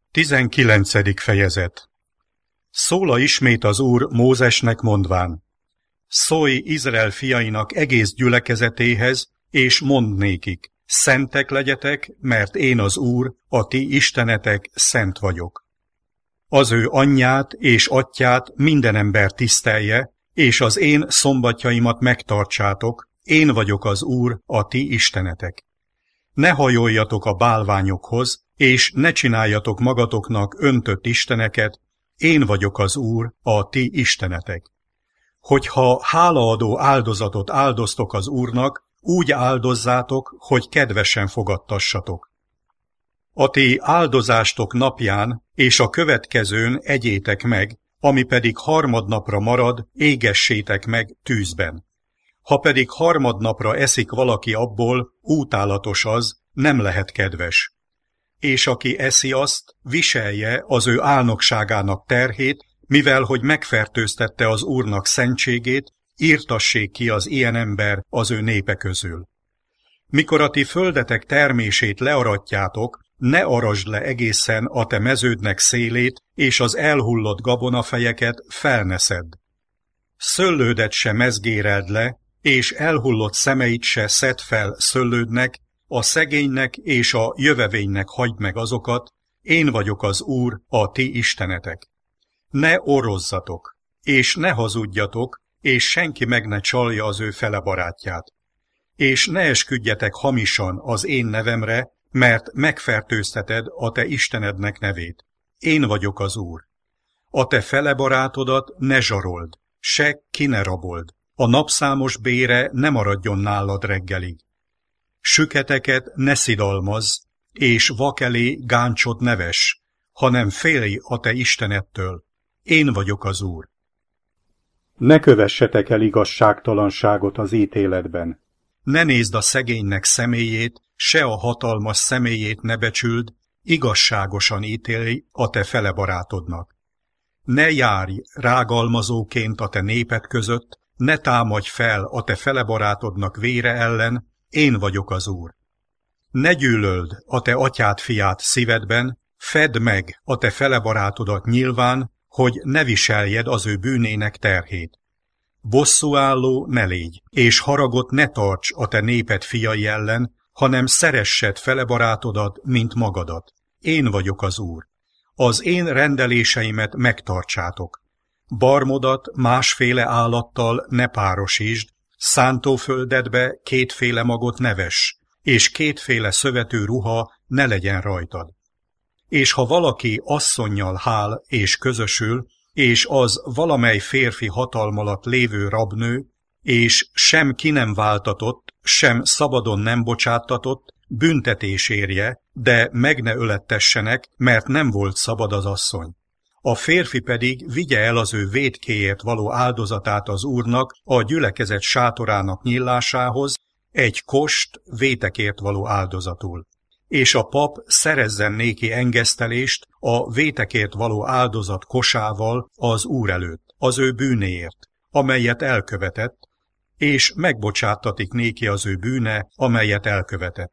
19. fejezet. Szóla ismét az Úr Mózesnek mondván: Szólj Izrael fiainak egész gyülekezetéhez, és mondd nékik: szentek legyetek, mert én az Úr, a ti istenetek, szent vagyok. Az ő anyját és atyját minden ember tisztelje, és az én szombatjaimat megtartsátok, én vagyok az Úr, a ti istenetek. Ne hajoljatok a bálványokhoz, és ne csináljatok magatoknak öntött isteneket, én vagyok az Úr, a ti istenetek. Hogyha hálaadó áldozatot áldoztok az Úrnak, úgy áldozzátok, hogy kedvesen fogadtassatok. A ti áldozástok napján és a következőn egyétek meg, ami pedig harmadnapra marad, égessétek meg tűzben. Ha pedig harmadnapra eszik valaki abból, útálatos az, nem lehet kedves. És aki eszi azt, viselje az ő álnokságának terhét, mivel hogy megfertőztette az Úrnak szentségét, írtassék ki az ilyen ember az ő népe közül. Mikor a ti földetek termését learatjátok, ne arasd le egészen a te meződnek szélét, és az elhullott gabonafejeket fel ne szedd. Szöllődet se mezgéreld le, és elhullott szemeit se szedd fel szöllődnek, a szegénynek és a jövevénynek hagyd meg azokat, én vagyok az Úr, a ti istenetek. Ne orrozzatok, és ne hazudjatok, és senki meg ne csalja az ő fele barátját. És ne esküdjetek hamisan az én nevemre, mert megfertőzteted a te istenednek nevét. Én vagyok az Úr. A te fele barátodat ne zsarold, se ki ne rabold. A napszámos bére ne maradjon nálad reggelig. Süketeket ne szidalmazz, és vak elé gáncsot ne vess, hanem félj a te istenettől. Én vagyok az Úr. Ne kövessetek el igazságtalanságot az ítéletben. Ne nézd a szegénynek személyét, se a hatalmas személyét ne becsüld, igazságosan ítélj a te fele barátodnak. Ne járj rágalmazóként a te néped között, ne támadj fel a te fele barátodnak vére ellen, én vagyok az Úr. Ne gyűlöld a te atyád fiát szívedben, fedd meg a te fele barátodat nyilván, hogy ne viseljed az ő bűnének terhét. Bosszúálló ne légy, és haragot ne tarts a te néped fiai ellen, hanem szeressed fele barátodat, mint magadat. Én vagyok az Úr. Az én rendeléseimet megtartsátok. Barmodat másféle állattal ne párosítsd, szántóföldedbe kétféle magot ne vess, és kétféle szövető ruha ne legyen rajtad. És ha valaki asszonnyal hál és közösül, és az valamely férfi hatalm alatt lévő rabnő, és sem ki nem váltatott, sem szabadon nem bocsáttatott, büntetés érje, de meg ne ölettessenek, mert nem volt szabad az asszony. A férfi pedig vigye el az ő vétkéért való áldozatát az Úrnak a gyülekezet sátorának nyílásához, egy kost vétekért való áldozatul. És a pap szerezzen néki engesztelést a vétekért való áldozat kosával az Úr előtt, az ő bűnéért, amelyet elkövetett, és megbocsáttatik néki az ő bűne, amelyet elkövetett.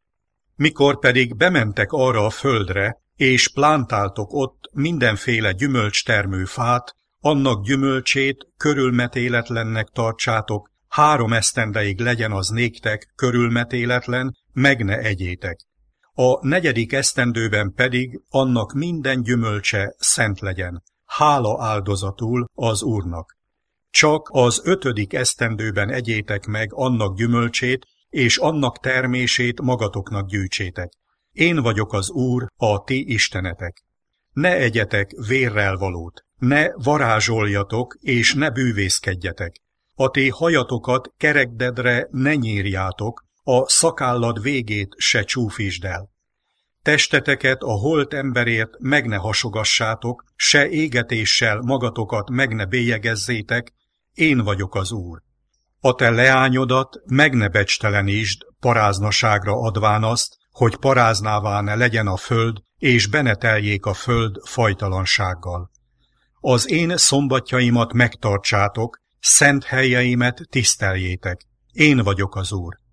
Mikor pedig bementek arra a földre, és plántáltok ott mindenféle gyümölcstermő fát, annak gyümölcsét körülmetéletlennek tartsátok, 3 esztendeig legyen az néktek körülmetéletlen, meg ne egyétek. A 4. esztendőben pedig annak minden gyümölcse szent legyen, hála áldozatul az Úrnak. Csak az 5. esztendőben egyétek meg annak gyümölcsét, és annak termését magatoknak gyűjtsétek. Én vagyok az Úr, a ti istenetek. Ne egyetek vérrel valót, ne varázsoljatok, és ne bűvészkedjetek. A ti hajatokat kerekdedre ne nyírjátok, a szakállad végét se csúfítsd el. Testeteket a holt emberért meg ne hasogassátok, se égetéssel magatokat meg ne bélyegezzétek, én vagyok az Úr. A te leányodat meg ne becstelenítsd, paráznaságra adván azt, hogy paráznává ne legyen a föld, és beneteljék a föld fajtalansággal. Az én szombatjaimat megtartsátok, szent helyeimet tiszteljétek. Én vagyok az Úr.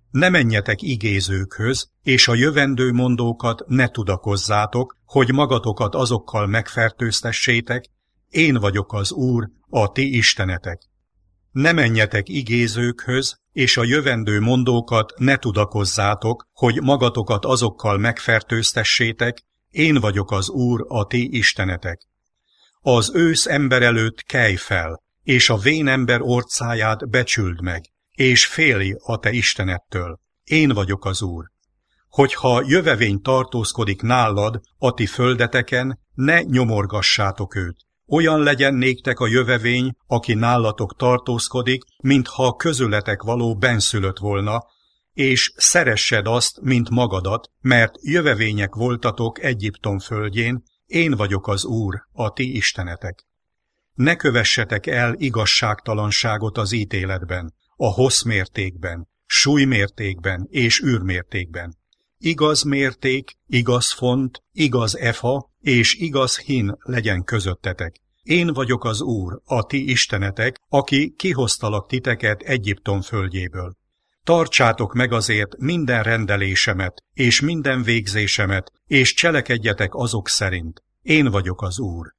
Ne menjetek igézőkhöz, és a jövendő mondókat ne tudakozzátok, hogy magatokat azokkal megfertőztessétek, én vagyok az Úr, a ti istenetek. Ne menjetek igézőkhöz, és a jövendő mondókat ne tudakozzátok, hogy magatokat azokkal megfertőztessétek, én vagyok az Úr, a ti istenetek. Az ősz ember előtt kelj fel, és a vén ember orcáját becsüld meg, és félj a te istenettől. Én vagyok az Úr. Hogyha jövevény tartózkodik nálad a ti földeteken, ne nyomorgassátok őt. Olyan legyen néktek a jövevény, aki nálatok tartózkodik, mintha közületek való benszülött volna, és szeressed azt, mint magadat, mert jövevények voltatok Egyiptom földjén, én vagyok az Úr, a ti istenetek. Ne kövessetek el igazságtalanságot az ítéletben, a hosszmértékben, súlymértékben és űrmértékben. Igaz mérték, igaz font, igaz efa és igaz hin legyen közöttetek. Én vagyok az Úr, a ti istenetek, aki kihoztalak titeket Egyiptom földjéből. Tartsátok meg azért minden rendelésemet és minden végzésemet, és cselekedjetek azok szerint. Én vagyok az Úr.